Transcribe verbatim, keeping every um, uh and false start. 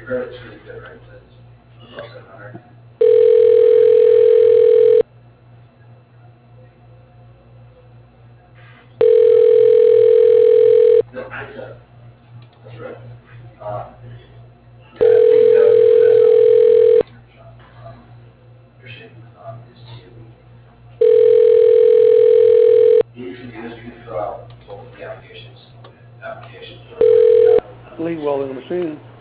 your credit score is good, right? It says above seven hundred. No, it's a, that's right. Uh, yeah, I think that would be the, uh, um, Christian, um, is to, you can do this, you can fill out both of the applications, application for. Lead welding machine.